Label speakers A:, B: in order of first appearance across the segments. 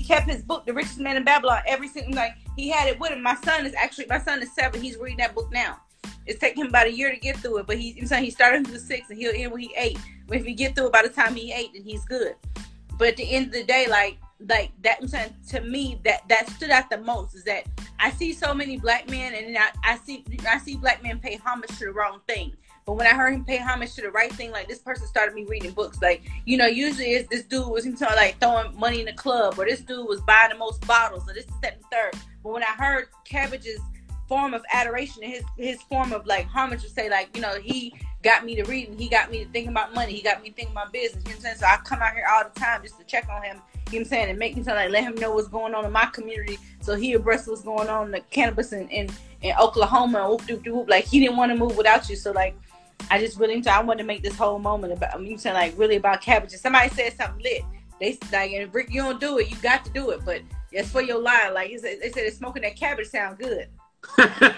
A: kept his book, The Richest Man in Babylon, every single night. He had it with him. My son is 7. He's reading that book now. It's taking him about a year to get through it, but he started when he was 6 and he'll end when he 8. But if he get through it by the time he 8, then he's good. But at the end of the day, like that, I'm saying, to me, that stood out the most is that I see so many black men, and I see black men pay homage to the wrong thing. But when I heard him pay homage to the right thing, like this person started me reading books. Like, you know, usually it's this dude was like throwing money in the club, or this dude was buying the most bottles, or this, that, and third. But when I heard Cabbage's form of adoration and his form of like homage, to say like, you know, he got me to reading, he got me to thinking about money, he got me thinking about business. You know what I'm saying? So I come out here all the time just to check on him. You know what I'm saying? And make him like let him know what's going on in my community, so he abreast what's going on in the cannabis in Oklahoma. Whoop, doop, doop. Like he didn't want to move without you. So like I just really I wanted to make this whole moment about, you know, saying like really about Cabbage. And somebody said something lit. They like, and Rick, you don't do it, you got to do it, but it's for your line. Like they said, smoking that cabbage sound good. Somebody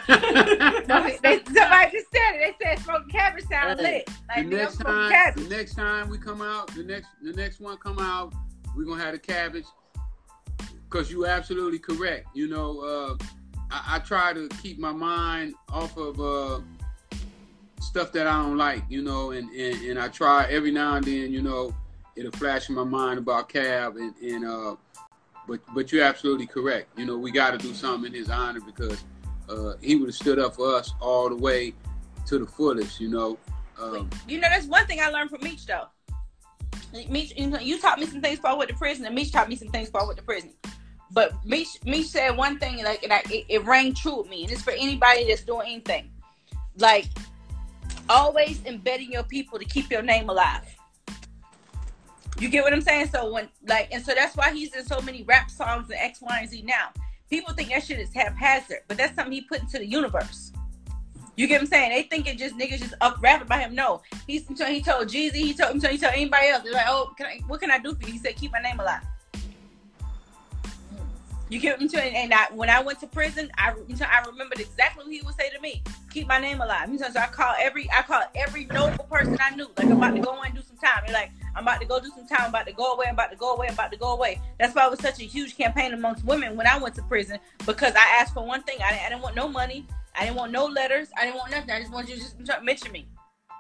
A: just said it. They said smoking cabbage sound lit. Like
B: the next time we come out, the next one come out, we're gonna have the cabbage. Because you're absolutely correct. You know, I try to keep my mind off of stuff that I don't like, you know, and I try every now and then, you know, it'll flash in my mind about Cab, but you're absolutely correct. You know, we got to do something in his honor, because he would have stood up for us all the way to the fullest, you know.
A: You know, that's one thing I learned from Meech, though. Meech, you taught me some things about with the prison, and Meech taught me some things about with the prison. But Meech said one thing, like, and it rang true with me, and it's for anybody that's doing anything. Like, always embedding your people to keep your name alive. You get what I'm saying? So when, like, and so that's why he's in so many rap songs and X, Y, and Z now. People think that shit is haphazard, but that's something he put into the universe. You get what I'm saying? They think it just niggas just up rapping by him. No, he told Jeezy, he told anybody else. They're like, oh, what can I do for you? He said, keep my name alive. You get what I'm saying? And when I went to prison, I remembered exactly what he would say to me. Keep my name alive. So I called every noble person I knew. Like, I'm about to go and do some time. They're like, I'm about to go do some time. I'm about to go away. I'm about to go away. I'm about to go away. That's why it was such a huge campaign amongst women when I went to prison, because I asked for one thing. I didn't want no money. I didn't want no letters. I didn't want nothing. I just wanted you to just mention me.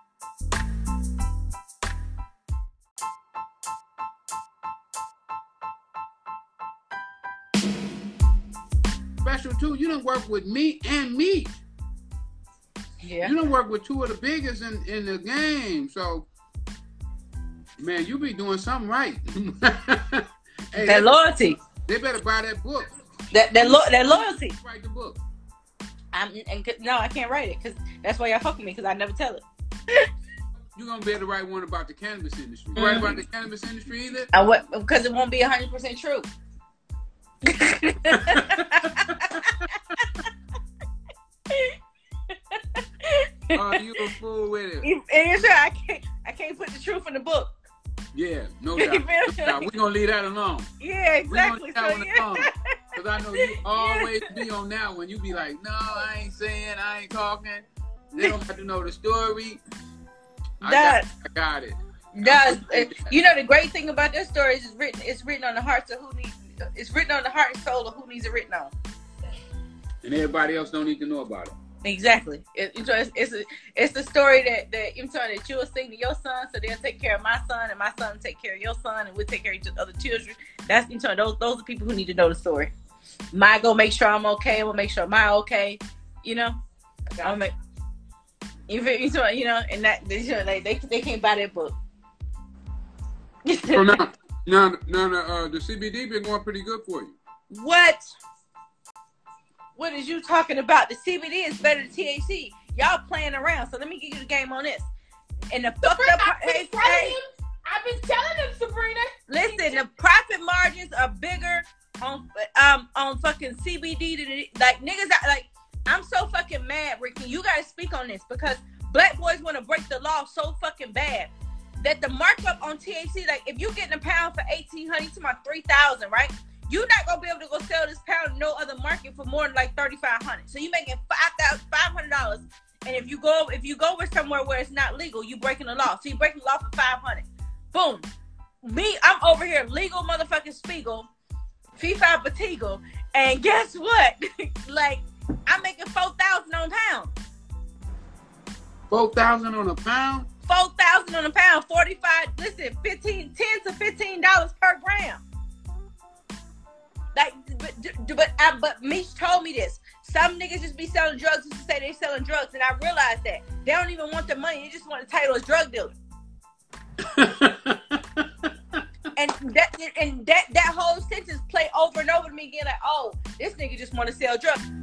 B: Special too, you done work with me and me.
A: Yeah.
B: You done work with two of the biggest in the game. So, man, you be doing something right. Hey,
A: that loyalty.
B: They better buy that book.
A: That loyalty.
B: Write the book.
A: No, I can't write it, because that's why y'all fuck with me, because I never tell it.
B: You're going to be able to write one about the cannabis industry. Mm-hmm. Write about the cannabis industry either?
A: Because it won't be 100% true.
B: Oh, you a fool with it.
A: And sure, I can't put the truth in the book.
B: Yeah, no doubt. Now, we're going to leave that alone.
A: Yeah, exactly.
B: Because I know you always be on that one. You be like, no, I ain't saying, I ain't talking. They don't have to know the story. I got it.
A: You know, the great thing about that story is it's written on the hearts of it's written on the heart and soul of who needs it written on.
B: And everybody else don't need to know about it.
A: Exactly. It's the story that you will sing to your son, so they'll take care of my son, and my son will take care of your son, and we'll take care of each other children. That's those are people who need to know the story. My go make sure I'm okay. We'll make sure my okay. You know, I'll make. You know, and that they can't buy that book.
B: So now, the CBD been going pretty good for you.
A: What? What is you talking about? The CBD is better than THC. Y'all playing around. So let me give you the game on this. And the fucked up.
C: I've been telling them, Sabrina.
A: Listen, the profit margins are bigger on fucking CBD than like niggas. Like, I'm so fucking mad, Ricky. You gotta speak on this, because black boys want to break the law so fucking bad that the markup on THC, like if you getting a pound for $1,800 to my $3,000, right? You're not gonna be able to go sell this pound in no other market for more than like $3,500. So you making $500, and if you go with somewhere where it's not legal, you breaking the law. So you breaking the law for $500. Boom. I'm over here, legal motherfucking Spiegel, Fee-Fi Batigo, and guess what? Like, I'm making $4,000 on a pound.
B: 4,000 on a pound?
A: 4,000 on a pound, 45, listen, 10 to $15 per gram. Like, but Meech told me this. Some niggas just be selling drugs just to say they selling drugs, and I realized that. They don't even want the money, they just want the title as drug dealer. And that whole sentence play over and over to me again, like, oh, this nigga just want to sell drugs.